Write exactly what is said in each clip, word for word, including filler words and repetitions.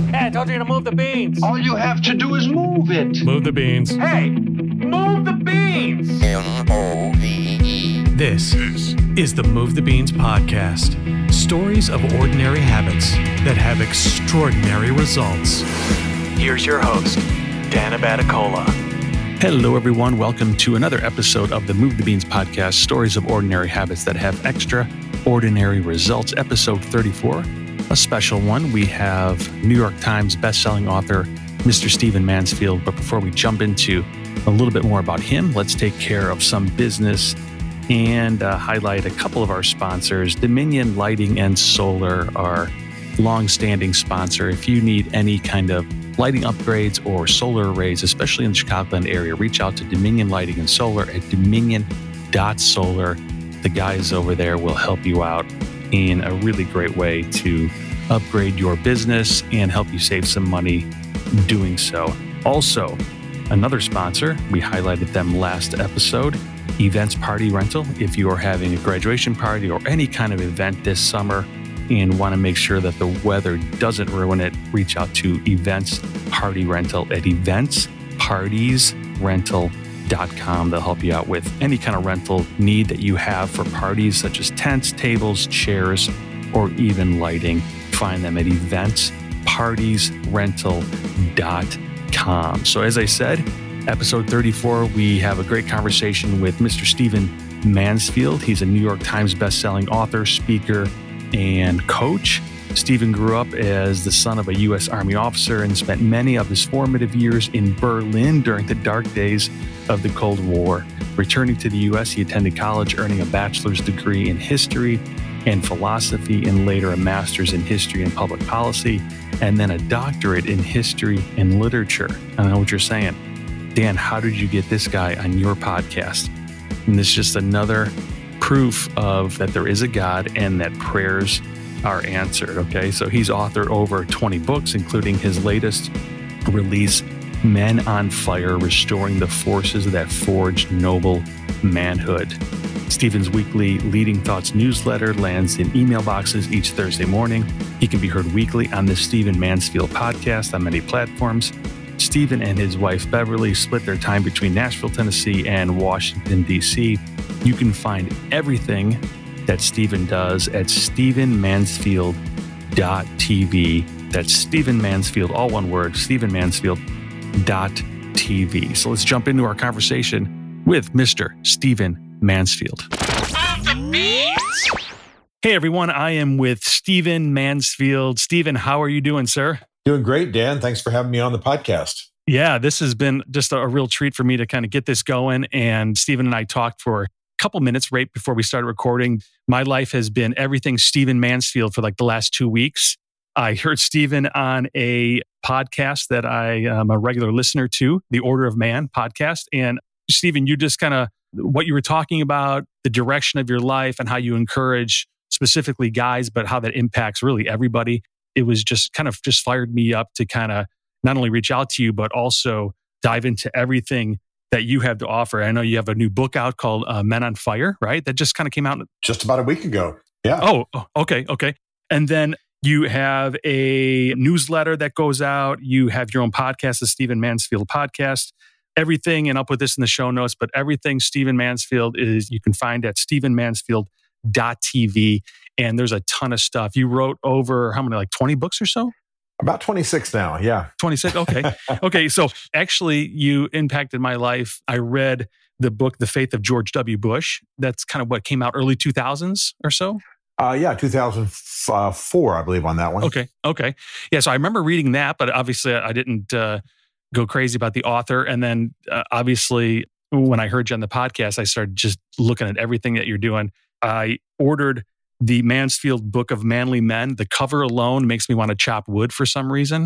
Hey, I told you to move the beans. All you have to do is move it. Move the beans. Hey, move the beans. M O V E. This is the Move the Beans podcast. Stories of ordinary habits that have extraordinary results. Here's your host, Dan Abaticola. Hello, everyone. Welcome to another episode of the Move the Beans podcast, Stories of Ordinary Habits that have extraordinary results, episode thirty-four. A special one. We have New York Times bestselling author, Mister Stephen Mansfield. But before we jump into a little bit more about him, let's take care of some business and uh, highlight a couple of our sponsors. Dominion Lighting and Solar, our long-standing sponsor. If you need any kind of lighting upgrades or solar arrays, especially in the Chicagoland area, reach out to Dominion Lighting and Solar at dominion dot solar. The guys over there will help you out in a really great way to upgrade your business and help you save some money doing so. Also, another sponsor, we highlighted them last episode, Events Party Rental. If you are having a graduation party or any kind of event this summer and want to make sure that the weather doesn't ruin it, reach out to Events Party Rental at events parties rental dot com. They'll help you out with any kind of rental need that you have for parties, such as tents, tables, chairs, or even lighting. Find them at events parties rental dot com. So as I said, episode thirty-four, we have a great conversation with Mister Stephen Mansfield. He's a New York Times bestselling author, speaker, and coach. Stephen grew up as the son of a U S Army officer and spent many of his formative years in Berlin during the dark days of the Cold War. Returning to the U S, he attended college, earning a bachelor's degree in history and philosophy, and later a master's in history and public policy, and then a doctorate in history and literature. I know what you're saying. Dan, how did you get this guy on your podcast? And this is just another proof of that there is a God and that prayers are answered. Okay, so he's authored over twenty books, including his latest release, Men on Fire, Restoring the Forces That Forged Noble Manhood. Stephen's weekly Leading Thoughts newsletter lands in email boxes each Thursday morning. He can be heard weekly on the Stephen Mansfield podcast on many platforms. Stephen and his wife Beverly split their time between Nashville, Tennessee and Washington, D C. You can find everything that Stephen does at stephen mansfield dot t v. That's Stephen Mansfield, all one word, stephen mansfield dot t v. So let's jump into our conversation with Mister Stephen Mansfield. Move the beans. Hey everyone, I am with Stephen Mansfield. Stephen, how are you doing, sir? Doing great, Dan. Thanks for having me on the podcast. Yeah, this has been just a, a real treat for me to kind of get this going. And Stephen and I talked for a couple minutes right before we started recording. My life has been everything Stephen Mansfield for like the last two weeks. I heard Stephen on a podcast that I am a regular listener to, the Order of Man podcast. And Stephen, you just kind of, what you were talking about, the direction of your life and how you encourage specifically guys, but how that impacts really everybody. It was just kind of just fired me up to kind of not only reach out to you, but also dive into everything that you have to offer. I know you have a new book out called uh, Men on Fire, right? That just kind of came out just about a week ago. Yeah. Oh, okay. Okay. And then you have a newsletter that goes out. You have your own podcast, the Stephen Mansfield podcast. Everything, and I'll put this in the show notes, but everything Stephen Mansfield is, you can find at stephen mansfield dot t v. And there's a ton of stuff. You wrote over how many, like twenty books or so? About twenty-six now. Yeah. twenty-six. Okay. Okay. So actually you impacted my life. I read the book, The Faith of George W. Bush. That's kind of what came out early two thousands or so. Uh, yeah. two thousand four, I believe, on that one. Okay. Okay. Yeah. So I remember reading that, but obviously I didn't uh, go crazy about the author. And then uh, obviously when I heard you on the podcast, I started just looking at everything that you're doing. I ordered the Mansfield Book of Manly Men. The cover alone makes me want to chop wood for some reason.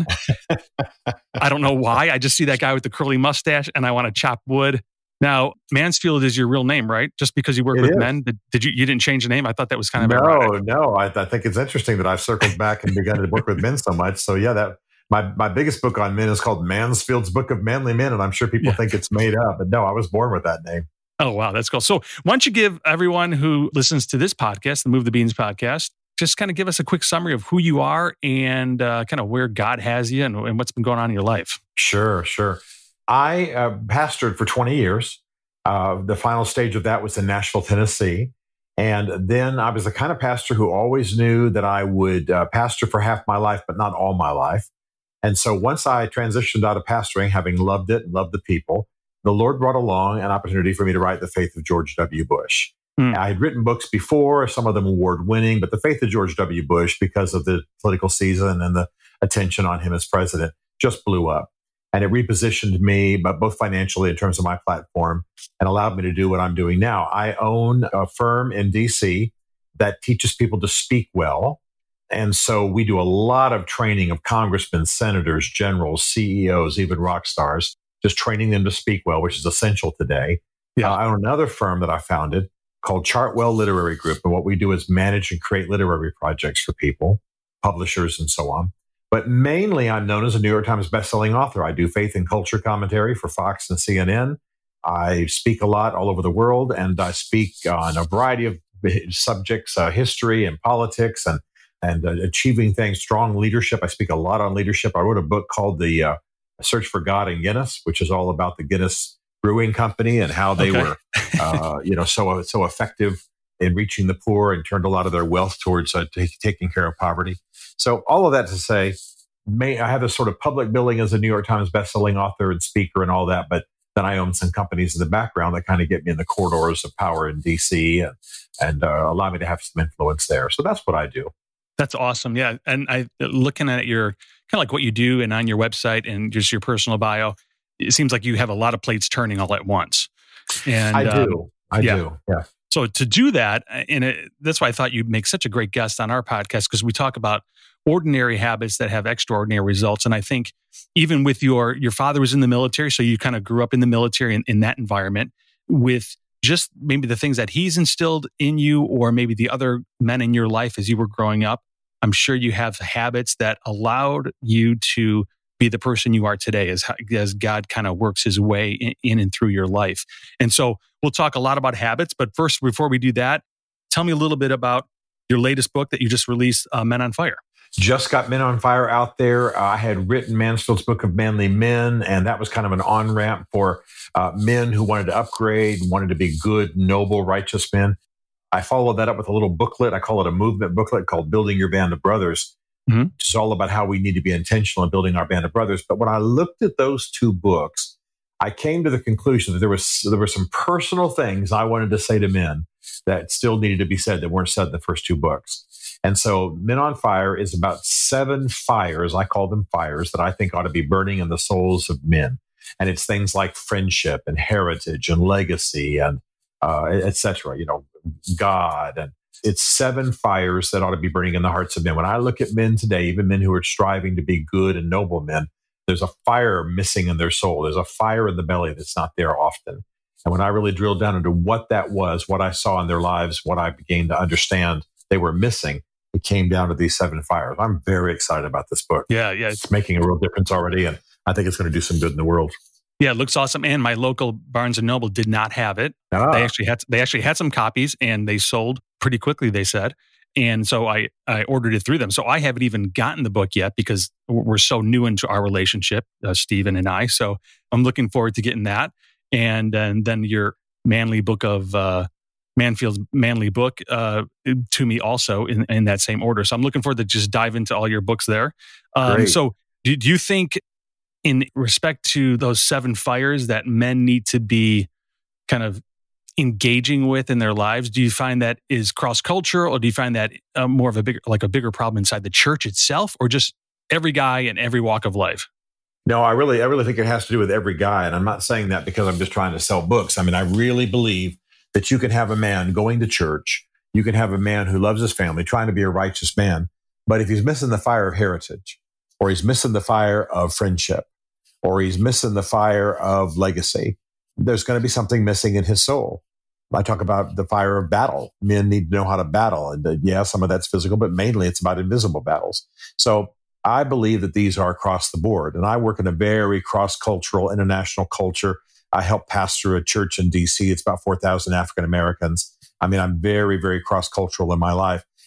I don't know why. I just see that guy with the curly mustache and I want to chop wood. Now, Mansfield is your real name, right? Just because you work It with is. men, did, did you? You didn't change the name? I thought that was kind of No, ironic. no. I, I think it's interesting that I've circled back and begun to work with men so much. So yeah, that my my biggest book on men is called Mansfield's Book of Manly Men, and I'm sure people Yeah. think it's made up, but no, I was born with that name. Oh, wow. That's cool. So why don't you give everyone who listens to this podcast, the Move the Beans podcast, just kind of give us a quick summary of who you are and uh, kind of where God has you and, and what's been going on in your life. Sure, sure. I uh, pastored for twenty years. Uh, the final stage of that was in Nashville, Tennessee. And then I was the kind of pastor who always knew that I would uh, pastor for half my life, but not all my life. And so once I transitioned out of pastoring, having loved it and loved the people, the Lord brought along an opportunity for me to write The Faith of George W. Bush. Mm. I had written books before, some of them award-winning, but The Faith of George W. Bush, because of the political season and the attention on him as president, just blew up. And it repositioned me, but both financially in terms of my platform, and allowed me to do what I'm doing now. I own a firm in D C that teaches people to speak well. And so we do a lot of training of congressmen, senators, generals, C E Os, even rock stars, just training them to speak well, which is essential today. Yeah. Uh, I own another firm that I founded called Chartwell Literary Group. And what we do is manage and create literary projects for people, publishers, and so on. But mainly, I'm known as a New York Times bestselling author. I do faith and culture commentary for Fox and C N N. I speak a lot all over the world, and I speak on a variety of subjects, uh, history and politics, and and uh, achieving things, strong leadership. I speak a lot on leadership. I wrote a book called The uh, Search for God in Guinness, which is all about the Guinness Brewing Company and how they okay. were, uh, you know, so so effective in reaching the poor and turned a lot of their wealth towards uh, t- taking care of poverty. So all of that to say, may, I have a sort of public billing as a New York Times bestselling author and speaker and all that, but then I own some companies in the background that kind of get me in the corridors of power in D C and, and uh, allow me to have some influence there. So that's what I do. That's awesome. Yeah. And I looking at your kind of like what you do and on your website and just your personal bio, it seems like you have a lot of plates turning all at once. And I do. Um, I yeah. do. Yeah. So to do that, and it, that's why I thought you'd make such a great guest on our podcast, because we talk about ordinary habits that have extraordinary results. And I think even with your, your father was in the military, so you kind of grew up in the military in, in that environment with just maybe the things that he's instilled in you, or maybe the other men in your life as you were growing up. I'm sure you have habits that allowed you to be the person you are today as, as God kind of works his way in, in and through your life. And so we'll talk a lot about habits, but first, before we do that, tell me a little bit about your latest book that you just released, uh, Men on Fire. Just got Men on Fire out there. Uh, I had written Mansfield's Book of Manly Men, and that was kind of an on-ramp for uh, men who wanted to upgrade, wanted to be good, noble, righteous men. I followed that up with a little booklet. I call it a movement booklet called Building Your Band of Brothers, mm-hmm. which is all about how we need to be intentional in building our band of brothers. But when I looked at those two books, I came to the conclusion that there was there were some personal things I wanted to say to men that still needed to be said that weren't said in the first two books. And so Men on Fire is about seven fires, I call them fires, that I think ought to be burning in the souls of men. And it's things like friendship and heritage and legacy and uh, et cetera, you know, God. And it's seven fires that ought to be burning in the hearts of men. When I look at men today, even men who are striving to be good and noble men, there's a fire missing in their soul. There's a fire in the belly that's not there often. And when I really drilled down into what that was, what I saw in their lives, what I began to understand they were missing, it came down to these seven fires. I'm very excited about this book. Yeah, yeah. It's making a real difference already, and I think it's going to do some good in the world. Yeah, it looks awesome. And my local Barnes and Noble did not have it. Ah. They actually had they actually had some copies, and they sold pretty quickly, they said. And so I, I ordered it through them. So I haven't even gotten the book yet because we're so new into our relationship, uh, Stephen and I. So I'm looking forward to getting that. And, and then your manly book of uh, Mansfield's manly book uh, to me also in, in that same order. So I'm looking forward to just dive into all your books there. Um, so do, do you think in respect to those seven fires that men need to be kind of engaging with in their lives, do you find that is cross-cultural, or do you find that uh, more of a bigger, like a bigger problem inside the church itself, or just every guy in every walk of life? No, I really, I really think it has to do with every guy. And I'm not saying that because I'm just trying to sell books. I mean, I really believe that you can have a man going to church. You can have a man who loves his family, trying to be a righteous man. But if he's missing the fire of heritage, or he's missing the fire of friendship, or he's missing the fire of legacy, there's going to be something missing in his soul. I talk about the fire of battle. Men need to know how to battle. And uh, yeah, some of that's physical, but mainly it's about invisible battles. So I believe that these are across the board. And I work in a very cross-cultural, international culture. I help pastor a church in D C. It's about four thousand African Americans. I mean, I'm very, very cross-cultural in my life.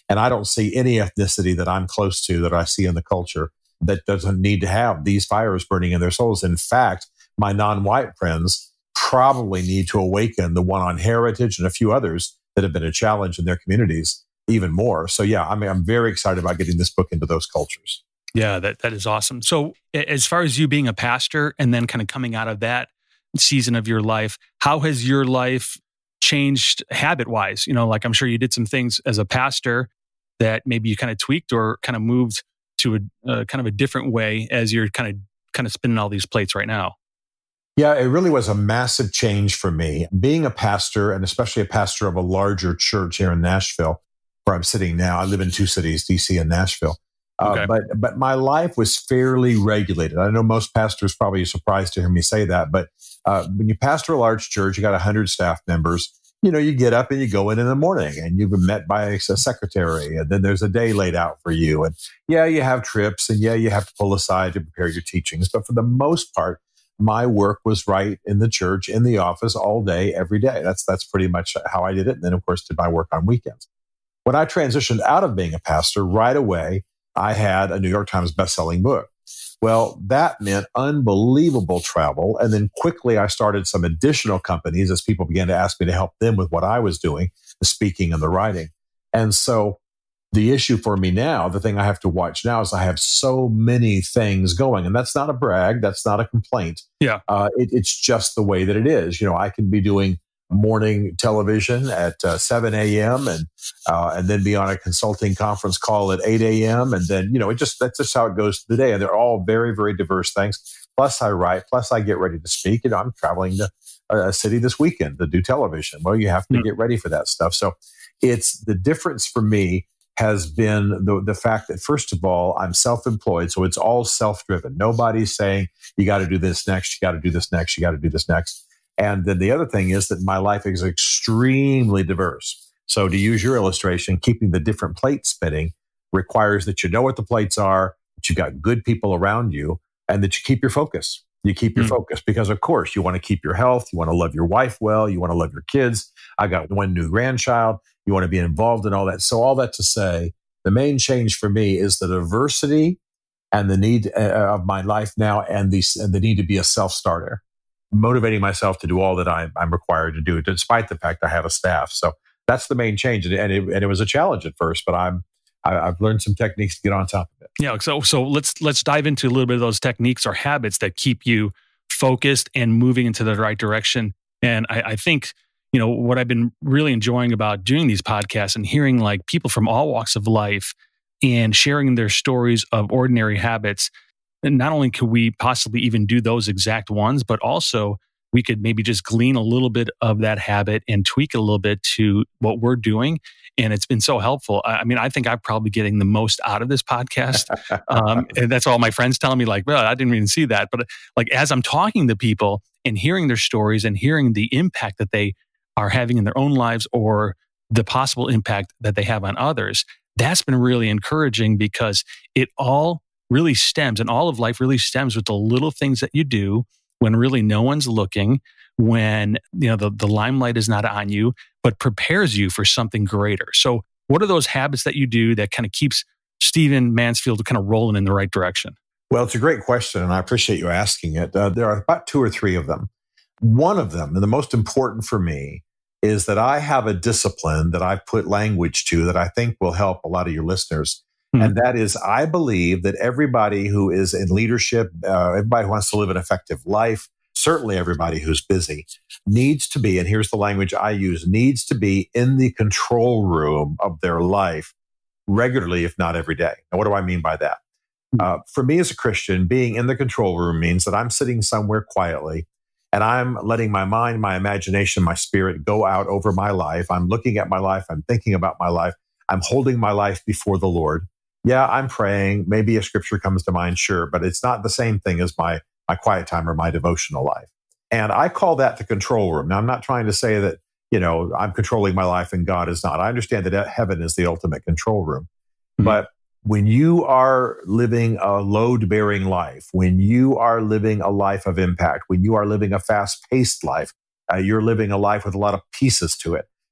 And I don't see any ethnicity that I'm close to that I see in the culture that doesn't need to have these fires burning in their souls. In fact, my non-white friends probably need to awaken the one on heritage and a few others that have been a challenge in their communities even more. So yeah, I mean, I'm very excited about getting this book into those cultures. Yeah, that, that is awesome. So as far as you being a pastor and then kind of coming out of that season of your life, how has your life changed habit-wise? You know, like I'm sure you did some things as a pastor that maybe you kind of tweaked or kind of moved to a uh, kind of a different way as you're kind of kind of spinning all these plates right now. Yeah, it really was a massive change for me. Being a pastor, and especially a pastor of a larger church here in Nashville, where I'm sitting now. I live in two cities, D C and Nashville. Uh, Okay. But but my life was fairly regulated. I know most pastors probably are surprised to hear me say that, but uh, when you pastor a large church, you got one hundred staff members. You know, you get up and you go in in the morning and you've been met by a secretary, and then there's a day laid out for you. And yeah, you have trips, and yeah, you have to pull aside to prepare your teachings. But for the most part, my work was right in the church, in the office, all day, every day. That's that's pretty much how I did it. And then, of course, did my work on weekends. When I transitioned out of being a pastor, right away, I had a New York Times bestselling book. Well, that meant unbelievable travel. And then quickly I started some additional companies as people began to ask me to help them with what I was doing, the speaking and the writing. And so the issue for me now, the thing I have to watch now is I have so many things going. And that's not a brag. That's not a complaint. Yeah. Uh, it, it's just the way that it is. You know, I can be doing morning television at uh, seven a.m. and uh, and then be on a consulting conference call at eight a.m. And then, you know, it just that's just how it goes through the day. And they're all very, very diverse things. Plus I write, plus I get ready to speak. You know, I'm traveling to a city this weekend to do television. Well, you have to Mm. get ready for that stuff. So it's the difference for me has been the, the fact that, first of all, I'm self-employed. So it's all self-driven. Nobody's saying, you got to do this next, you got to do this next, you got to do this next. And then the other thing is that my life is extremely diverse. So to use your illustration, keeping the different plates spinning requires that you know what the plates are, that you've got good people around you, and that you keep your focus. You keep your Mm. focus because, of course, you want to keep your health. You want to love your wife well. You want to love your kids. I got one new grandchild. You want to be involved in all that. So all that to say, the main change for me is the diversity and the need uh, of my life now, and the, and the need to be a self-starter, motivating myself to do all that I'm, I'm required to do, despite the fact I have a staff. So that's the main change. And, and, it, and it was a challenge at first, but I'm, I, I've learned some techniques to get on top of it. Yeah. So so let's let's dive into a little bit of those techniques or habits that keep you focused and moving into the right direction. And I, I think, you know, what I've been really enjoying about doing these podcasts and hearing like people from all walks of life and sharing their stories of ordinary habits. And not only could we possibly even do those exact ones, but also we could maybe just glean a little bit of that habit and tweak it a little bit to what we're doing. And it's been so helpful. I mean, I think I'm probably getting the most out of this podcast. Um, and that's all my friends telling me, like, well, I didn't even see that. But like, as I'm talking to people and hearing their stories and hearing the impact that they are having in their own lives or the possible impact that they have on others, that's been really encouraging because it all really stems, and all of life really stems with the little things that you do when really no one's looking, when you know the, the limelight is not on you, but prepares you for something greater. So what are those habits that you do that kind of keeps Stephen Mansfield kind of rolling in the right direction? Well, it's a great question, and I appreciate you asking it. Uh, there are about two or three of them. One of them, and the most important for me, is that I have a discipline that I've put language to that I think will help a lot of your listeners. Hmm. And that is, I believe that everybody who is in leadership, uh, everybody who wants to live an effective life, certainly everybody who's busy, needs to be, and here's the language I use, needs to be in the control room of their life regularly, if not every day. Now, what do I mean by that? Uh, for me as a Christian, being in the control room means that I'm sitting somewhere quietly and I'm letting my mind, my imagination, my spirit go out over my life. I'm looking at my life. I'm thinking about my life. I'm holding my life before the Lord. Yeah, I'm praying. Maybe a scripture comes to mind, sure, but it's not the same thing as my, my quiet time or my devotional life. And I call that the control room. Now, I'm not trying to say that, you know, I'm controlling my life and God is not. I understand that heaven is the ultimate control room. Mm-hmm. But when you are living a load-bearing life, when you are living a life of impact, when you are living a fast-paced life, uh, you're living a life with a lot of pieces to it.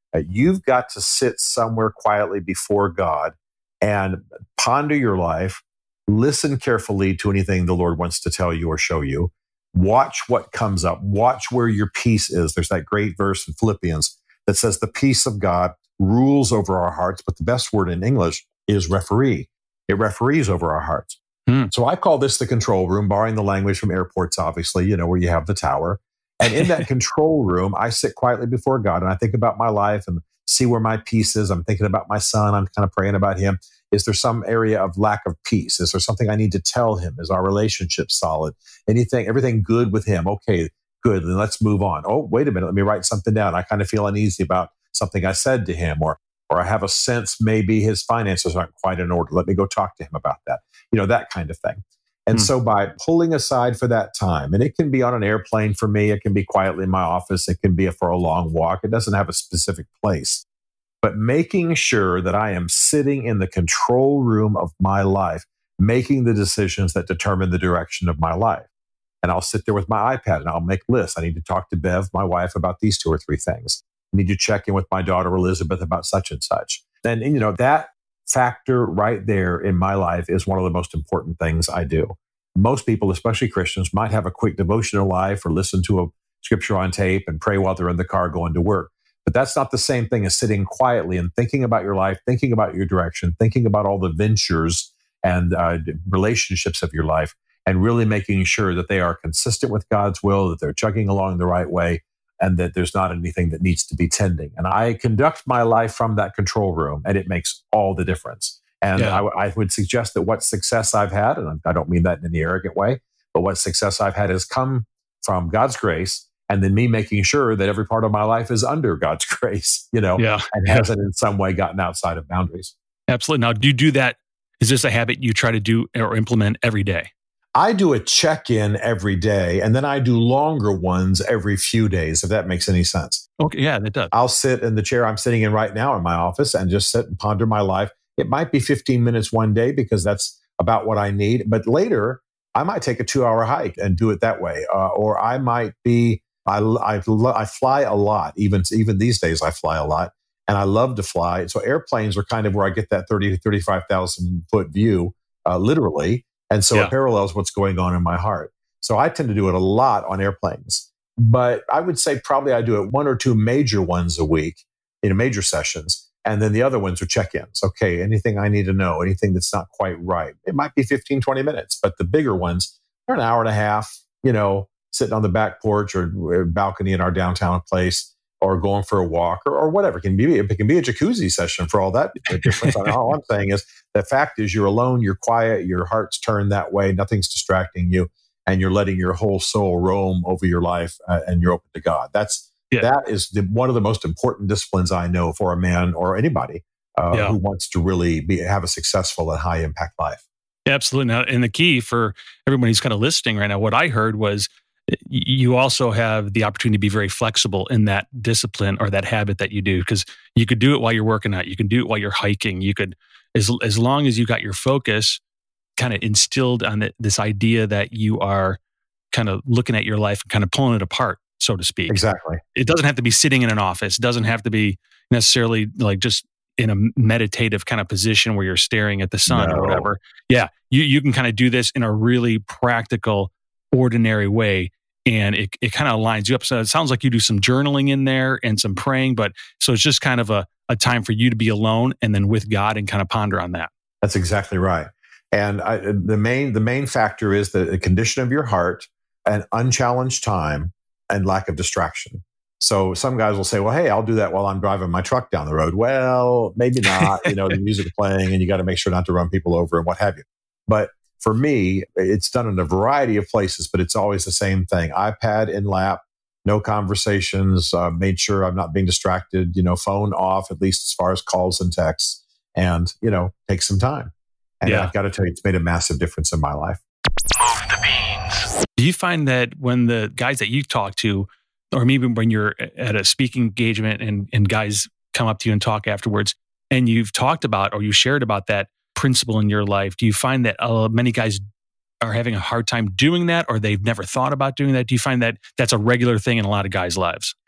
Uh, you've got to sit somewhere quietly before God and ponder your life, listen carefully to anything the Lord wants to tell you or show you. Watch what comes up. Watch where your peace is. There's that great verse in Philippians that says the peace of God rules over our hearts, but the best word in English is referee. It referees over our hearts. Hmm. So I call this the control room, borrowing the language from airports, obviously, you know, where you have the tower. And in that control room, I sit quietly before God and I think about my life and see where my peace is. I'm thinking about my son. I'm kind of praying about him. Is there some area of lack of peace? Is there something I need to tell him? Is our relationship solid? Anything, everything good with him? Okay, good. Then let's move on. Oh, wait a minute. Let me write something down. I kind of feel uneasy about something I said to him, or or I have a sense maybe his finances aren't quite in order. Let me go talk to him about that. You know, that kind of thing. And Hmm. so by pulling aside for that time, and it can be on an airplane for me, it can be quietly in my office, it can be for a long walk. It doesn't have a specific place. But making sure that I am sitting in the control room of my life, making the decisions that determine the direction of my life. And I'll sit there with my iPad and I'll make lists. I need to talk to Bev, my wife, about these two or three things. I need to check in with my daughter Elizabeth about such and such. And, and you know, that factor right there in my life is one of the most important things I do. Most people, especially Christians, might have a quick devotional life or listen to a scripture on tape and pray while they're in the car going to work. But that's not the same thing as sitting quietly and thinking about your life, thinking about your direction, thinking about all the ventures and uh, relationships of your life, and really making sure that they are consistent with God's will, that they're chugging along the right way, and that there's not anything that needs to be tending. And I conduct my life from that control room, and it makes all the difference. And Yeah. I, I would suggest that what success I've had, and I don't mean that in any arrogant way, but what success I've had has come from God's grace, and then me making sure that every part of my life is under God's grace, you know, Yeah. and hasn't in some way gotten outside of boundaries. Absolutely. Now, do you do that? Is this a habit you try to do or implement every day? I do a check-in every day, and then I do longer ones every few days, if that makes any sense. Okay. Yeah, that does. I'll sit in the chair I'm sitting in right now in my office and just sit and ponder my life. It might be fifteen minutes one day because that's about what I need. But later, I might take a two-hour hike and do it that way. Uh, or I might be, I, I, I fly a lot. Even, even these days, I fly a lot. And I love to fly. So airplanes are kind of where I get that thirty to thirty-five thousand foot view, uh, literally. And so Yeah. it parallels what's going on in my heart. So I tend to do it a lot on airplanes. But I would say probably I do it one or two major ones a week, in major sessions. And then the other ones are check-ins. Okay, anything I need to know, anything that's not quite right. It might be fifteen, twenty minutes, but the bigger ones are an hour and a half, you know, sitting on the back porch or balcony in our downtown place, or going for a walk, or, or whatever. It can be, it can be a jacuzzi session for all that difference. All I'm saying is the fact is you're alone, you're quiet, your heart's turned that way, nothing's distracting you, and you're letting your whole soul roam over your life, uh, and you're open to God. That's Yeah. That is the, one of the most important disciplines I know for a man or anybody uh, Yeah. who wants to really be, have a successful and high impact life. Absolutely. Now, and the key for everybody who's kind of listening right now, what I heard was y- you also have the opportunity to be very flexible in that discipline or that habit that you do, because you could do it while you're working out. You can do it while you're hiking. You could, as, as long as you got your focus kind of instilled on the, this idea that you are kind of looking at your life and kind of pulling it apart, so to speak. Exactly. It doesn't have to be sitting in an office. It doesn't have to be necessarily like just in a meditative kind of position where you're staring at the sun No. or whatever. Yeah, you you can kind of do this in a really practical, ordinary way, and it it kind of lines you up. So it sounds like you do some journaling in there and some praying, but so it's just kind of a, a time for you to be alone and then with God and kind of ponder on that. That's exactly right. And I, the main the main factor is the, the condition of your heart, and unchallenged time, and lack of distraction. So some guys will say, well, hey, I'll do that while I'm driving my truck down the road. Well, maybe not. You know, the music playing and you got to make sure not to run people over and what have you. But for me, it's done in a variety of places, but it's always the same thing. iPad in lap, no conversations, uh, made sure I'm not being distracted, you know, phone off, at least as far as calls and texts, and, you know, take some time. And Yeah. I've got to tell you, it's made a massive difference in my life. Move the beans. Do you find that when the guys that you talk to, or maybe when you're at a speaking engagement and, and guys come up to you and talk afterwards, and you've talked about or you shared about that principle in your life, do you find that uh, many guys are having a hard time doing that, or they've never thought about doing that? Do you find that that's a regular thing in a lot of guys' lives?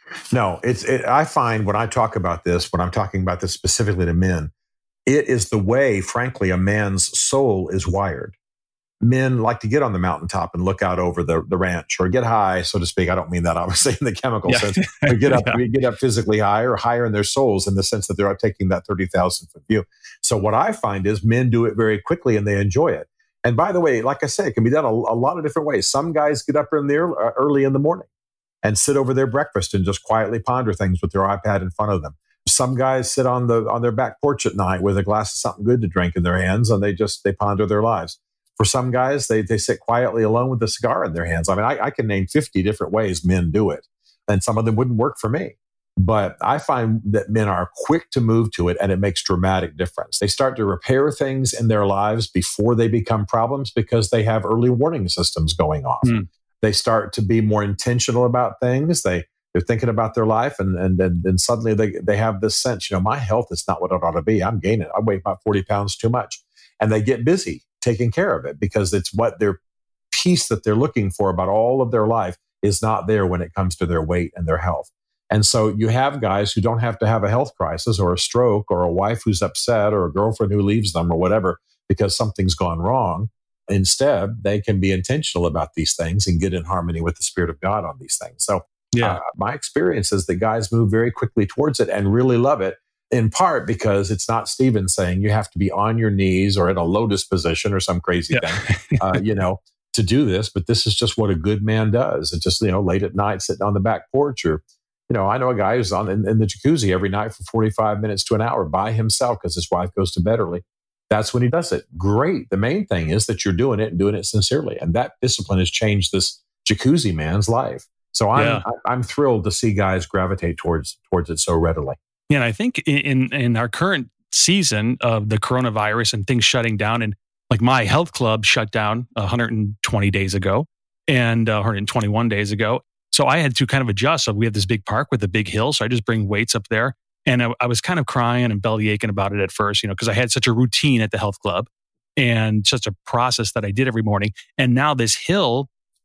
No, it's. It, I find when I talk about this, when I'm talking about this specifically to men, it is the way, frankly, a man's soul is wired. Men like to get on the mountaintop and look out over the, the ranch or get high, so to speak. I don't mean that obviously in the chemical yeah. sense. Or get up, yeah. get up physically high or higher in their souls in the sense that they're taking that thirty thousand foot view. So what I find is men do it very quickly and they enjoy it. And by the way, like I said, it can be done a, a lot of different ways. Some guys get up in there uh, early in the morning and sit over their breakfast and just quietly ponder things with their iPad in front of them. Some guys sit on the on their back porch at night with a glass of something good to drink in their hands and they just they ponder their lives. For some guys, they they sit quietly alone with a cigar in their hands. I mean, I, I can name fifty different ways men do it, and some of them wouldn't work for me. But I find that men are quick to move to it, and it makes dramatic difference. They start to repair things in their lives before they become problems because they have early warning systems going off. Mm. They start to be more intentional about things. They they're thinking about their life, and and and, and suddenly they they have this sense, you know, my health is not what it ought to be. I'm gaining. I weigh about forty pounds too much, and they get busy taking care of it because it's what their peace that they're looking for about all of their life is not there when it comes to their weight and their health. And so you have guys who don't have to have a health crisis or a stroke or a wife who's upset or a girlfriend who leaves them or whatever because something's gone wrong. Instead, they can be intentional about these things and get in harmony with the Spirit of God on these things. So yeah. uh, my experience is that guys move very quickly towards it and really love it. In part because it's not Stephen saying you have to be on your knees or in a lotus position or some crazy yeah. thing, uh, you know, to do this. But this is just what a good man does. It's just, you know, late at night sitting on the back porch or, you know, I know a guy who's on in, in the jacuzzi every night for forty-five minutes to an hour by himself because his wife goes to bed early. That's when he does it. Great. The main thing is that you're doing it and doing it sincerely. And that discipline has changed this jacuzzi man's life. So I'm, yeah. I, I'm thrilled to see guys gravitate towards towards it so readily. Yeah, and I think in in our current season of the coronavirus and things shutting down, and like my health club shut down one hundred twenty days ago and uh, one hundred twenty-one days ago. So I had to kind of adjust. So we have this big park with a big hill. So I just bring weights up there. And I, I was kind of crying and belly aching about it at first, you know, because I had such a routine at the health club and such a process that I did every morning. And now this hill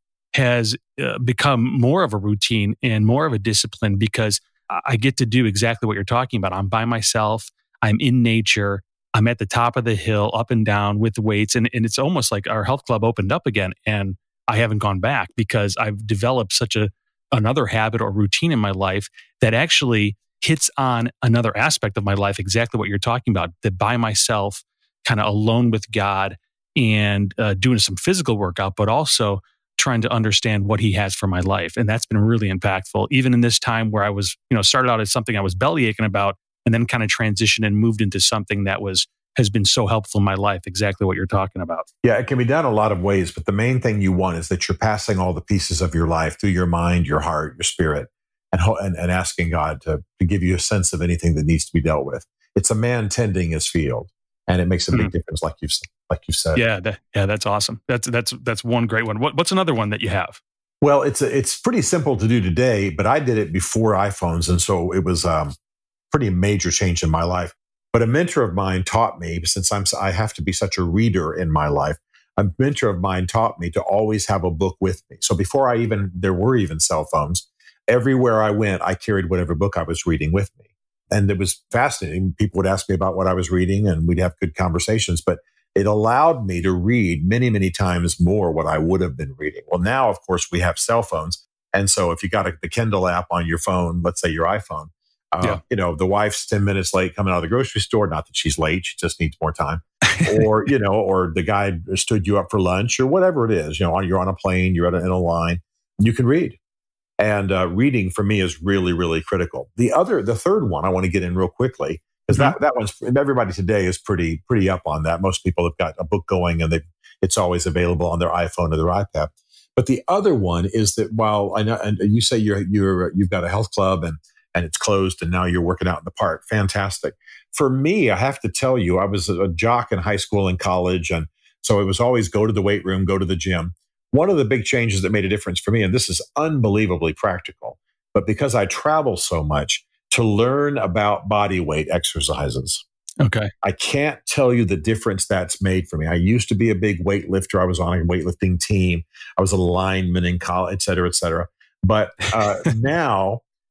has uh, become more of a routine and more of a discipline because I get to do exactly what you're talking about. I'm by myself. I'm in nature. I'm at the top of the hill, up and down with weights. And, and it's almost like our health club opened up again. And I haven't gone back because I've developed such a another habit or routine in my life that actually hits on another aspect of my life, exactly what you're talking about, that by myself, kind of alone with God and uh, doing some physical workout, but also trying to understand what he has for my life. And that's been really impactful, even in this time where I was, you know, started out as something I was belly aching about and then kind of transitioned and moved into something that was, has been so helpful in my life, exactly what you're talking about. Yeah, it can be done a lot of ways, but the main thing you want is that you're passing all the pieces of your life through your mind, your heart, your spirit, and, and, and asking God to, to give you a sense of anything that needs to be dealt with. It's a man tending his field, and it makes a big mm-hmm. difference, like you've like you said. Yeah, that, yeah, that's awesome. That's that's that's one great one. What, what's another one that you have? Well, it's a, it's pretty simple to do today, but I did it before iPhones, and so it was um, pretty major change in my life. But a mentor of mine taught me, since I'm I have to be such a reader in my life, a mentor of mine taught me to always have a book with me. So before I even there were even cell phones, everywhere I went, I carried whatever book I was reading with me. And it was fascinating. People would ask me about what I was reading and we'd have good conversations, but it allowed me to read many, many times more what I would have been reading. Well, now, of course, we have cell phones. And so if you got a, the Kindle app on your phone, let's say your iPhone, uh, yeah. you know, the wife's ten minutes late coming out of the grocery store, not that she's late, she just needs more time. Or, you know, or the guy stood you up for lunch or whatever it is, you know, you're on a plane, you're in a line, you can read. And uh, reading for me is really, really critical. The other, the third one I want to get in real quickly, because mm-hmm. that, that one's, everybody today is pretty, pretty up on that. Most people have got a book going and they it's always available on their iPhone or their iPad. But the other one is that while I know, and you say you're, you're, you've got a health club and, and it's closed and now you're working out in the park. Fantastic. For me, I have to tell you, I was a jock in high school and college. And so it was always go to the weight room, go to the gym. One of the big changes that made a difference for me, and this is unbelievably practical, but because I travel so much, to learn about body weight exercises. Okay. I can't tell you the difference that's made for me. I used to be a big weightlifter. I was on a weightlifting team. I was a lineman in college, et cetera, et cetera. But uh, now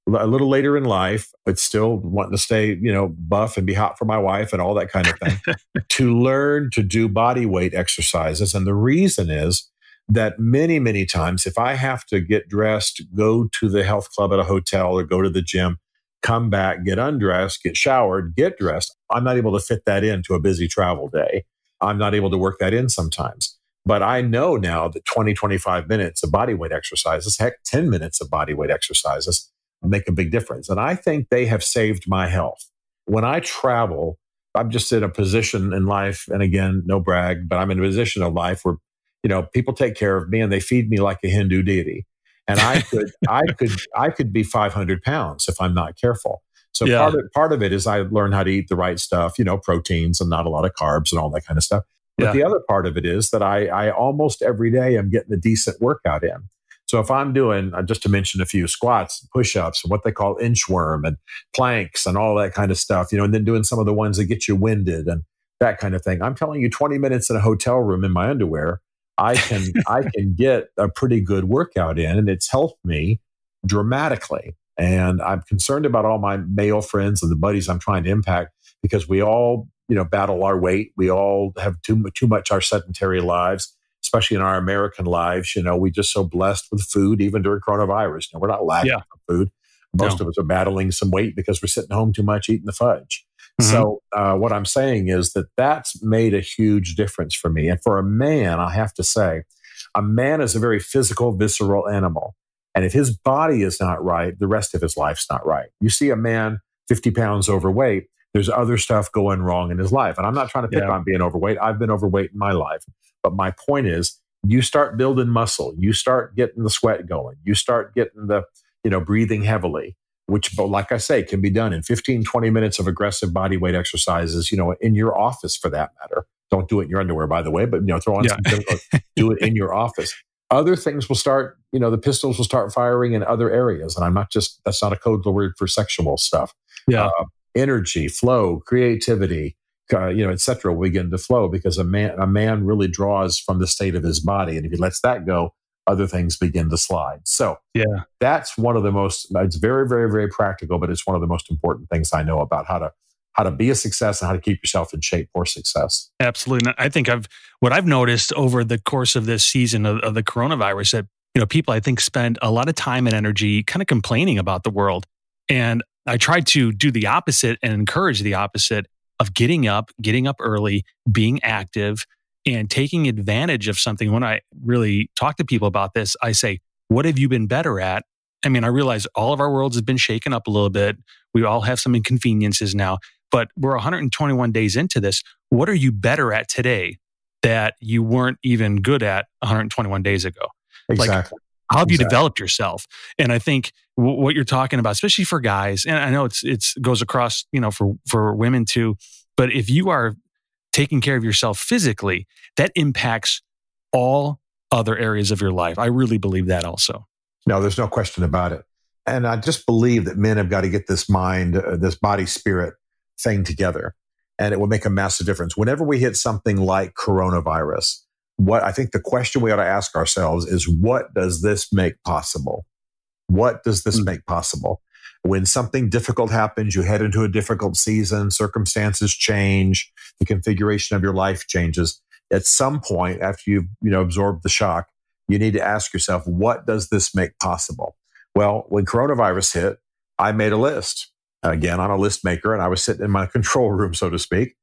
a little later in life, but still wanting to stay, you know, buff and be hot for my wife and all that kind of thing, to learn to do body weight exercises. And the reason is that many, many times, if I have to get dressed, go to the health club at a hotel or go to the gym, come back, get undressed, get showered, get dressed, I'm not able to fit that into a busy travel day. I'm not able to work that in sometimes. But I know now that twenty, twenty-five minutes of body weight exercises, heck, ten minutes of body weight exercises make a big difference. And I think they have saved my health. When I travel, I'm just in a position in life, and again, no brag, but I'm in a position of life where, you know, people take care of me and they feed me like a Hindu deity. And I could, I could, I could be five hundred pounds if I'm not careful. So yeah. part of part of it is I learn how to eat the right stuff, you know, proteins and not a lot of carbs and all that kind of stuff. But yeah. the other part of it is that I, I almost every day am getting a decent workout in. So if I'm doing, just to mention a few, squats, push-ups, and what they call inchworm and planks and all that kind of stuff, you know, and then doing some of the ones that get you winded and that kind of thing. I'm telling you, twenty minutes in a hotel room in my underwear, I can I can get a pretty good workout in, and it's helped me dramatically. And I'm concerned about all my male friends and the buddies I'm trying to impact, because we all, you know, battle our weight. We all have too too much our sedentary lives, especially in our American lives. You know, we're just so blessed with food, even during coronavirus. You know, we're not lacking yeah. for food. Most no. of us are battling some weight because we're sitting home too much eating the fudge. Mm-hmm. So uh, what I'm saying is that that's made a huge difference for me. And for a man, I have to say, a man is a very physical, visceral animal. And if his body is not right, the rest of his life's not right. You see a man fifty pounds overweight, there's other stuff going wrong in his life. And I'm not trying to pick yeah. on being overweight. I've been overweight in my life. But my point is, you start building muscle, you start getting the sweat going, you start getting the, you know, breathing heavily, which, like I say, can be done in fifteen, twenty minutes of aggressive body weight exercises, you know, in your office for that matter. Don't do it in your underwear, by the way, but, you know, throw on yeah. some, do it in your office. Other things will start, you know, the pistols will start firing in other areas. And I'm not just, that's not a code word for sexual stuff. Yeah. Uh, energy, flow, creativity, uh, you know, et cetera, will begin to flow, because a man, a man really draws from the state of his body. And if he lets that go, other things begin to slide. So yeah, that's one of the most, it's very, very, very practical, but it's one of the most important things I know about how to, how to be a success and how to keep yourself in shape for success. Absolutely. I think I've, what I've noticed over the course of this season of, of the coronavirus, that, you know, people I think spend a lot of time and energy kind of complaining about the world. And I try to do the opposite and encourage the opposite of getting up, getting up early, being active, and taking advantage of something. When I really talk to people about this, I say, what have you been better at? I mean, I realize all of our worlds have been shaken up a little bit. We all have some inconveniences now, but we're one hundred twenty-one days into this. What are you better at today that you weren't even good at one hundred twenty-one days ago? Exactly. Like, how have exactly. you developed yourself? And I think w- what you're talking about, especially for guys, and I know it's it's goes across, you know, for for women too, but if you are taking care of yourself physically, that impacts all other areas of your life. I really believe that also. No, there's no question about it. And I just believe that men have got to get this mind, uh, this body spirit thing together, and it will make a massive difference. Whenever we hit something like coronavirus, what I think the question we ought to ask ourselves is, what does this make possible? What does this mm-hmm. make possible? When something difficult happens, you head into a difficult season, circumstances change, the configuration of your life changes. At some point, after you've, you know, absorbed the shock, you need to ask yourself, what does this make possible? Well, when coronavirus hit, I made a list. Again, I'm a list maker, and I was sitting in my control room, so to speak,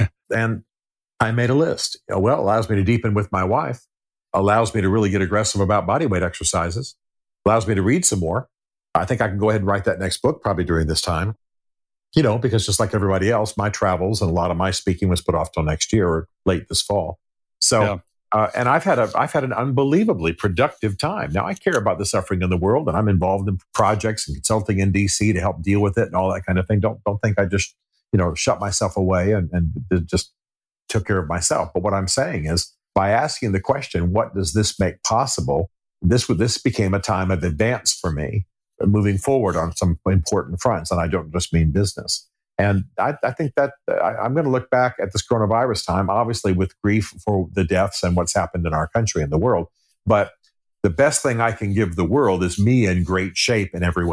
and I made a list. Well, it allows me to deepen with my wife, allows me to really get aggressive about body weight exercises, allows me to read some more. I think I can go ahead and write that next book probably during this time, you know, because just like everybody else, my travels and a lot of my speaking was put off till next year or late this fall. So, yeah. uh, and I've had a, I've had an unbelievably productive time. Now I care about the suffering in the world, and I'm involved in projects and consulting in D C to help deal with it and all that kind of thing. Don't, don't think I just, you know, shut myself away and, and just took care of myself. But what I'm saying is, by asking the question, what does this make possible? This this became a time of advance for me, moving forward on some important fronts. And I don't just mean business. And I, I think that I, I'm going to look back at this coronavirus time, obviously with grief for the deaths and what's happened in our country and the world. But the best thing I can give the world is me in great shape in every way.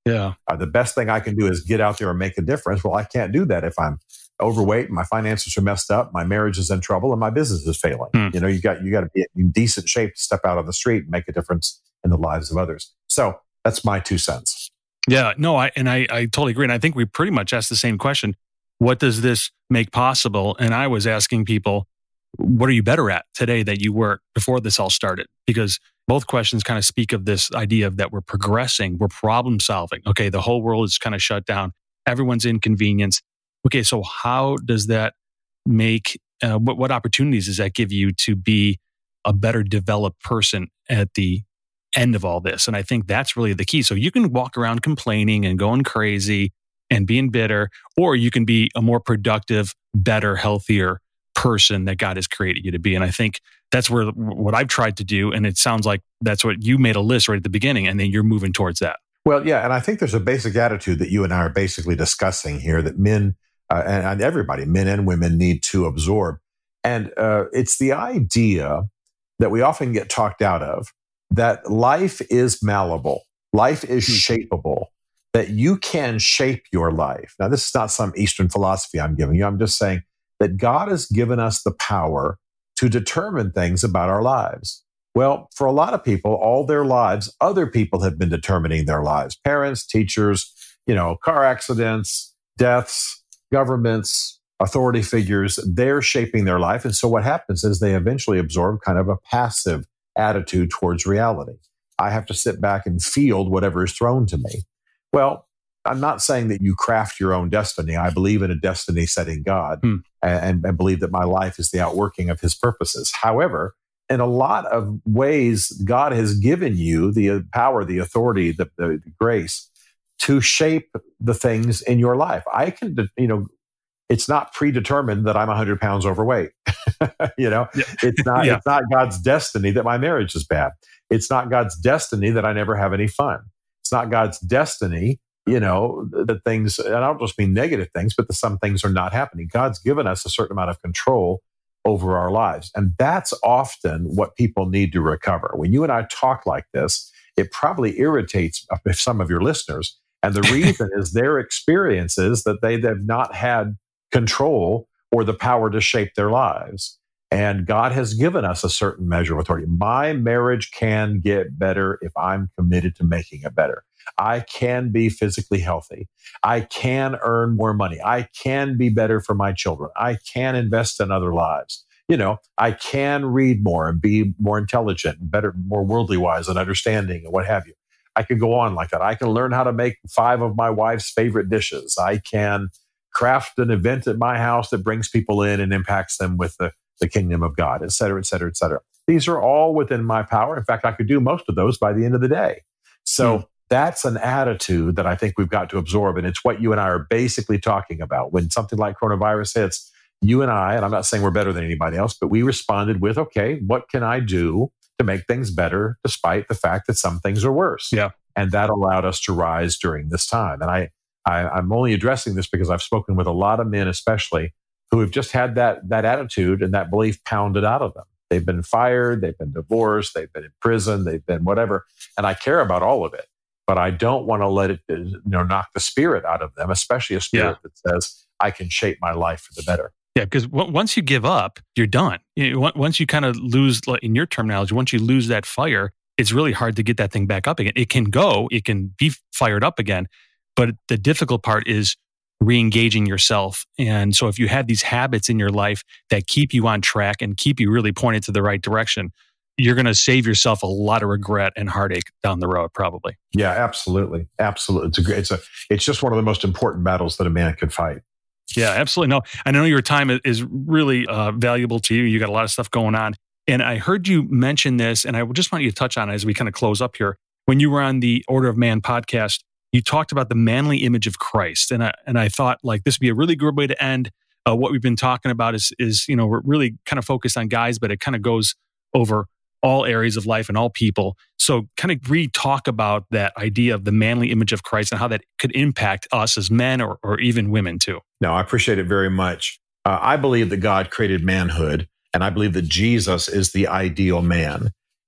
Yeah. Uh, the best thing I can do is get out there and make a difference. Well, I can't do that if I'm overweight, my finances are messed up, my marriage is in trouble, and my business is failing. Hmm. You know, you got you got to be in decent shape to step out on the street and make a difference in the lives of others. So that's my two cents. Yeah, no, I and I, I totally agree. And I think we pretty much asked the same question. What does this make possible? And I was asking people, what are you better at today that you were before this all started? Because both questions kind of speak of this idea of that we're progressing, we're problem solving. Okay, the whole world is kind of shut down. Everyone's inconvenienced. Okay, so how does that make, uh, what, what opportunities does that give you to be a better developed person at the end of all this? And I think that's really the key. So you can walk around complaining and going crazy and being bitter, or you can be a more productive, better, healthier person that God has created you to be. And I think that's where what I've tried to do. And it sounds like that's what you made a list right at the beginning, and then you're moving towards that. Well, yeah. And I think there's a basic attitude that you and I are basically discussing here that men uh, and, and everybody, men and women, need to absorb. And uh, it's the idea that we often get talked out of that life is malleable, life is shapeable, that you can shape your life. Now, this is not some Eastern philosophy I'm giving you. I'm just saying that God has given us the power to determine things about our lives. Well, for a lot of people, all their lives, other people have been determining their lives. Parents, teachers, you know, car accidents, deaths, governments, authority figures, they're shaping their life. And so what happens is they eventually absorb kind of a passive attitude towards reality. I have to sit back and field whatever is thrown to me. Well, I'm not saying that you craft your own destiny. I believe in a destiny-setting God hmm. and, and believe that my life is the outworking of his purposes. However, in a lot of ways, God has given you the power, the authority, the, the grace to shape the things in your life. I can, you know, it's not predetermined that I'm one hundred pounds overweight. you know, yeah. it's not. yeah. It's not God's destiny that my marriage is bad. It's not God's destiny that I never have any fun. It's not God's destiny, you know, that things, and I don't just mean negative things, but that some things are not happening. God's given us a certain amount of control over our lives. And that's often what people need to recover. When you and I talk like this, it probably irritates some of your listeners. And the reason is their experiences that they have not had control or the power to shape their lives. And God has given us a certain measure of authority. My marriage can get better if I'm committed to making it better. I can be physically healthy. I can earn more money. I can be better for my children. I can invest in other lives. You know, I can read more and be more intelligent and better, more worldly wise and understanding and what have you. I can go on like that. I can learn how to make five of my wife's favorite dishes. I can craft an event at my house that brings people in and impacts them with the, the kingdom of God, et cetera, et cetera, et cetera. These are all within my power. In fact, I could do most of those by the end of the day. So mm. that's an attitude that I think we've got to absorb. And it's what you and I are basically talking about. When something like coronavirus hits, you and I, and I'm not saying we're better than anybody else, but we responded with, okay, what can I do to make things better despite the fact that some things are worse? Yeah. And that allowed us to rise during this time. And I, I, I'm only addressing this because I've spoken with a lot of men, especially, who have just had that, that attitude and that belief pounded out of them. They've been fired, they've been divorced, they've been in prison, they've been whatever. And I care about all of it, but I don't want to let it, you know, knock the spirit out of them, especially a spirit yeah. that says, I can shape my life for the better. Yeah, because w- once you give up, you're done. You know, once you kind of lose, in your terminology, once you lose that fire, it's really hard to get that thing back up again. It can go, it can be fired up again, but the difficult part is re-engaging yourself. And so if you have these habits in your life that keep you on track and keep you really pointed to the right direction, you're going to save yourself a lot of regret and heartache down the road, probably. Yeah, absolutely. Absolutely. It's a great, it's a, it's just one of the most important battles that a man could fight. Yeah, absolutely. No, I know your time is really uh, valuable to you. You got a lot of stuff going on. And I heard you mention this, and I just want you to touch on it as we kind of close up here. When you were on the Order of Man podcast, you talked about the manly image of Christ. And I, and I thought like this would be a really good way to end. Uh, what we've been talking about is, is, you know, we're really kind of focused on guys, but it kind of goes over all areas of life and all people. So kind of re-talk about that idea of the manly image of Christ and how that could impact us as men or, or even women too. No, I appreciate it very much. Uh, I believe that God created manhood, and I believe that Jesus is the ideal man.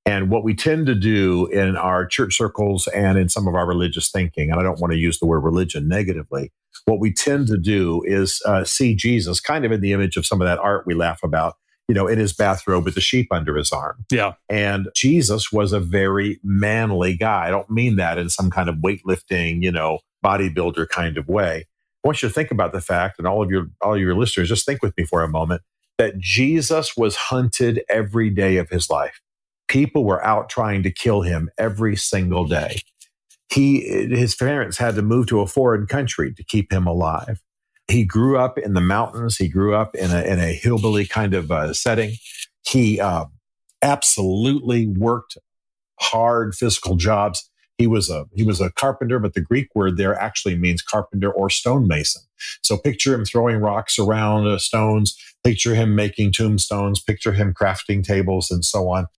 And what we tend to do in our church circles and in some of our religious thinking, and I don't want to use the word religion negatively, what we tend to do is uh, see Jesus kind of in the image of some of that art we laugh about, you know, in his bathrobe with the sheep under his arm. Yeah. And Jesus was a very manly guy. I don't mean that in some kind of weightlifting, you know, bodybuilder kind of way. I want you to think about the fact, and all of your all your listeners, just think with me for a moment, that Jesus was hunted every day of his life. People were out trying to kill him every single day. He, his parents had to move to a foreign country to keep him alive. He grew up in the mountains. He grew up in a, in a hillbilly kind of uh, setting. He uh, absolutely worked hard physical jobs. He was a he was a carpenter, but the Greek word there actually means carpenter or stonemason. So picture him throwing rocks around uh, stones. Picture him making tombstones. Picture him crafting tables and so on.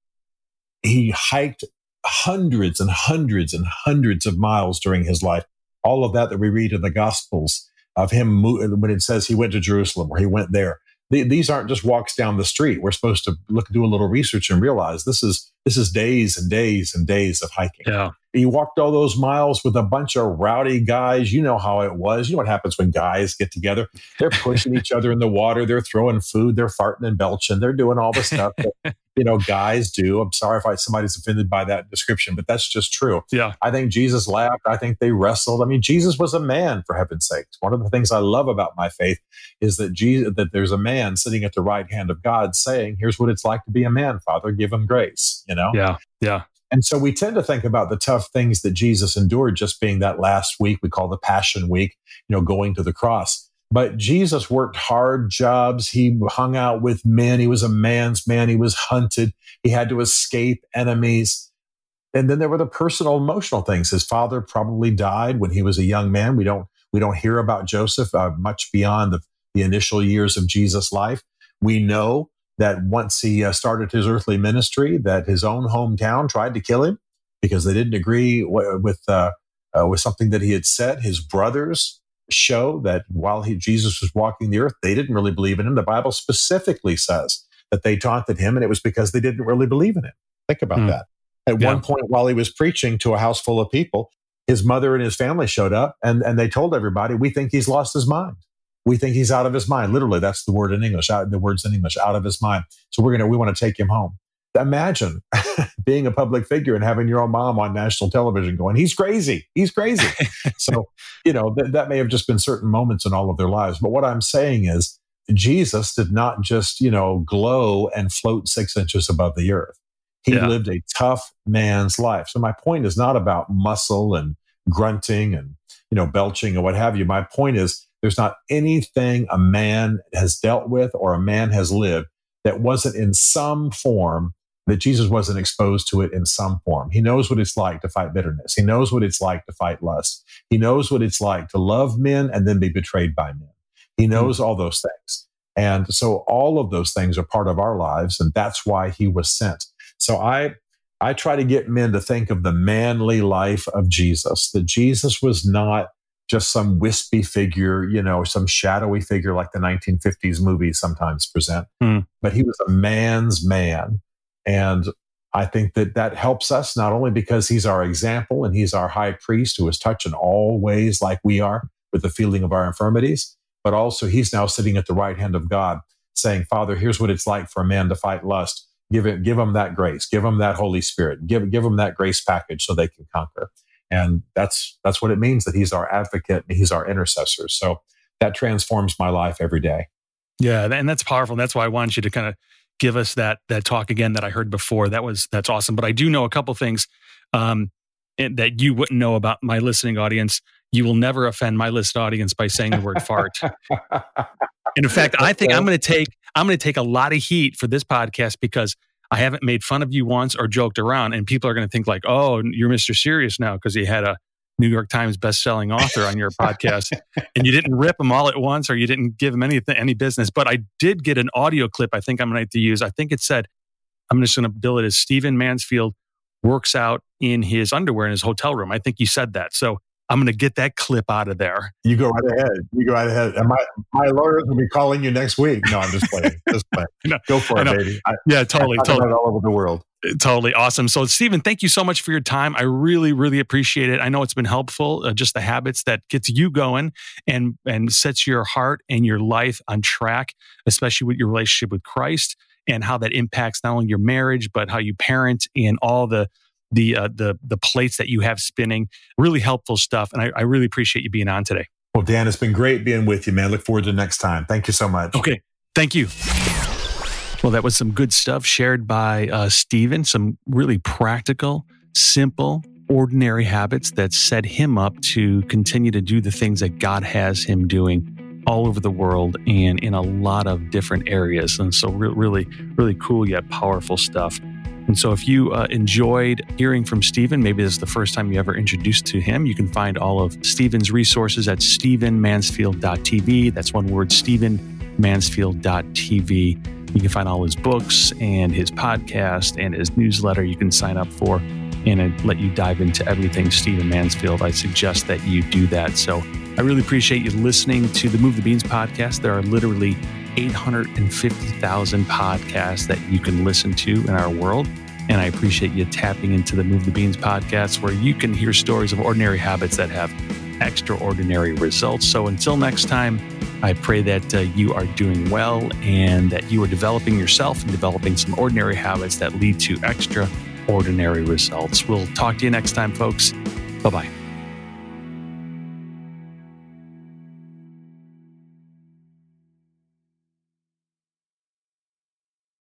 He hiked hundreds and hundreds and hundreds of miles during his life. All of that that we read in the Gospels of him when it says he went to Jerusalem or he went there. These aren't just walks down the street. We're supposed to look, do a little research and realize this is this is days and days and days of hiking. Yeah. He walked all those miles with a bunch of rowdy guys. You know how it was. You know what happens when guys get together? They're pushing each other in the water. They're throwing food. They're farting and belching. They're doing all the stuff that, you know, guys do. I'm sorry if I, somebody's offended by that description, but that's just true. Yeah. I think Jesus laughed. I think they wrestled. I mean, Jesus was a man, for heaven's sakes. One of the things I love about my faith is that Jesus, that there's a man sitting at the right hand of God saying, here's what it's like to be a man, Father, give him grace, you know? Yeah. Yeah. And so we tend to think about the tough things that Jesus endured just being that last week we call the Passion Week, you know, going to the cross. But Jesus worked hard jobs. He hung out with men. He was a man's man. He was hunted. He had to escape enemies. And then there were the personal, emotional things. His father probably died when he was a young man. We don't we don't hear about Joseph uh, much beyond the, the initial years of Jesus' life. We know that once he uh, started his earthly ministry, that his own hometown tried to kill him because they didn't agree w- with uh, uh, with something that he had said. His brothers show that while he, Jesus was walking the earth, they didn't really believe in him. The Bible specifically says that they taunted him, and it was because they didn't really believe in him. Think about mm. that. At yeah. one point, while he was preaching to a house full of people, his mother and his family showed up, and, and they told everybody, we think he's lost his mind. We think he's out of his mind. Literally, that's the word in English. Out, the words in English, out of his mind. So we're gonna, we want to take him home. Imagine being a public figure and having your own mom on national television going, he's crazy. He's crazy. So, you know, th- that may have just been certain moments in all of their lives. But what I'm saying is Jesus did not just, you know, glow and float six inches above the earth. He yeah. lived a tough man's life. So my point is not about muscle and grunting and, you know, belching and what have you. My point is, there's not anything a man has dealt with or a man has lived that wasn't in some form, that Jesus wasn't exposed to it in some form. He knows what it's like to fight bitterness. He knows what it's like to fight lust. He knows what it's like to love men and then be betrayed by men. He knows mm-hmm. all those things. And so all of those things are part of our lives, and that's why he was sent. So I, I try to get men to think of the manly life of Jesus, that Jesus was not just some wispy figure, you know, some shadowy figure like the nineteen fifties movies sometimes present. Mm. But he was a man's man. And I think that that helps us not only because he's our example and he's our high priest who is touched in all ways like we are with the feeling of our infirmities, but also he's now sitting at the right hand of God saying, Father, here's what it's like for a man to fight lust. Give it, give him that grace, give him that Holy Spirit, give, give him that grace package so they can conquer. And that's that's what it means that he's our advocate and he's our intercessor. So that transforms my life every day. Yeah, and that's powerful. That's why I wanted you to kind of give us that that talk again that I heard before. That was that's awesome. But I do know a couple things um, that you wouldn't know about my listening audience. You will never offend my listening audience by saying the word fart. And in fact, I think I'm going to take I'm going to take a lot of heat for this podcast because I haven't made fun of you once or joked around, and people are going to think like, "Oh, you're Mister Serious now because you had a New York Times best-selling author on your podcast, and you didn't rip them all at once, or you didn't give them any any business." But I did get an audio clip. I think I'm going to have to use. I think it said, "I'm just going to bill it as Stephen Mansfield works out in his underwear in his hotel room." I think you said that, so I'm going to get that clip out of there. You go right ahead. You go right ahead. And my, my lawyers will be calling you next week. No, I'm just playing. Just playing. No, go for it, baby. I, yeah, totally. I totally. all over the world. Totally awesome. So, Stephen, thank you so much for your time. I really, really appreciate it. I know it's been helpful, uh, just the habits that gets you going and, and sets your heart and your life on track, especially with your relationship with Christ and how that impacts not only your marriage, but how you parent and all the the uh, the the plates that you have spinning. Really helpful stuff. And I, I really appreciate you being on today. Well, Dan, it's been great being with you, man. Look forward to next time. Thank you so much. Okay. Thank you. Well, that was some good stuff shared by uh, Stephen, some really practical, simple, ordinary habits that set him up to continue to do the things that God has him doing all over the world and in a lot of different areas. And so re- really, really cool yet powerful stuff. And so if you uh, enjoyed hearing from Stephen, maybe this is the first time you ever introduced to him, you can find all of Stephen's resources at stephen mansfield dot t v. That's one word, stephen mansfield dot t v. You can find all his books and his podcast and his newsletter you can sign up for, and I'd let you dive into everything Stephen Mansfield. I suggest that you do that. So I really appreciate you listening to the Move the Beans podcast. There are literally eight hundred fifty thousand podcasts that you can listen to in our world. And I appreciate you tapping into the Move the Beans podcast, where you can hear stories of ordinary habits that have extraordinary results. So until next time, I pray that uh, you are doing well and that you are developing yourself and developing some ordinary habits that lead to extraordinary results. We'll talk to you next time, folks. Bye-bye.